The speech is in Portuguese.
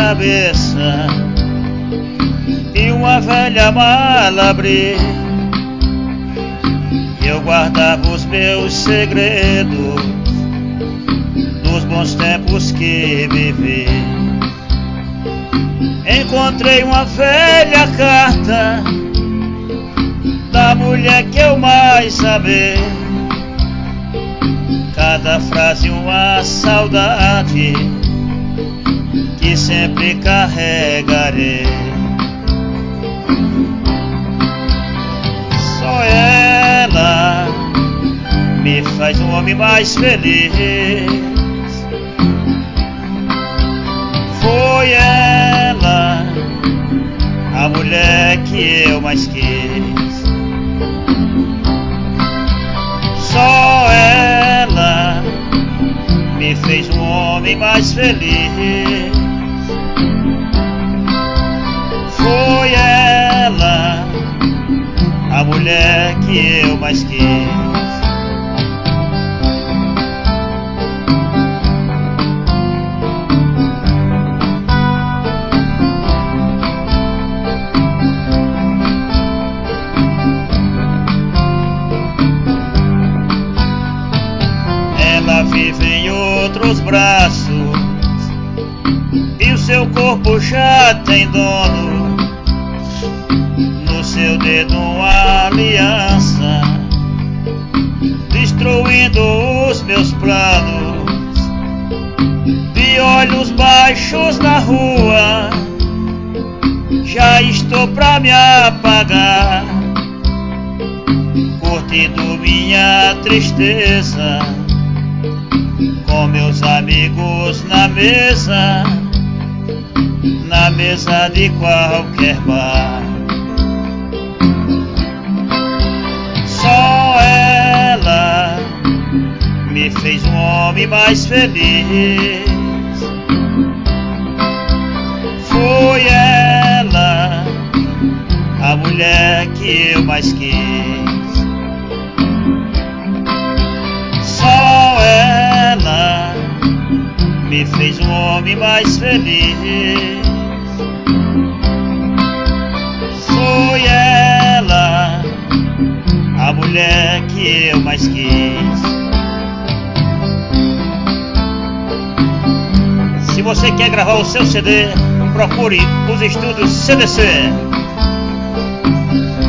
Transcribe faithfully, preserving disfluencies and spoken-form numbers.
cabeça e uma velha mala abri. Eu guardava os meus segredos dos bons tempos que vivi. Encontrei uma velha carta da mulher que eu mais amei. Cada frase uma saudade que sempre carregarei. Só ela me faz um homem mais feliz. Foi ela a mulher que eu mais quis. Só ela me fez um homem mais feliz. Foi ela a mulher que eu mais quis. Ela vive em outros braços e o seu corpo já tem dono. No seu dedo uma aliança, destruindo os meus planos. De olhos baixos na rua, já estou pra me apagar, curtindo minha tristeza com meus amigos na mesa, na mesa de qualquer bar. Só ela me fez um homem mais feliz. Foi ela a mulher que eu mais quis. Só ela me fez um homem mais feliz. Foi ela a mulher que eu mais quis. Se você quer gravar o seu C D, procure os estúdios C D C.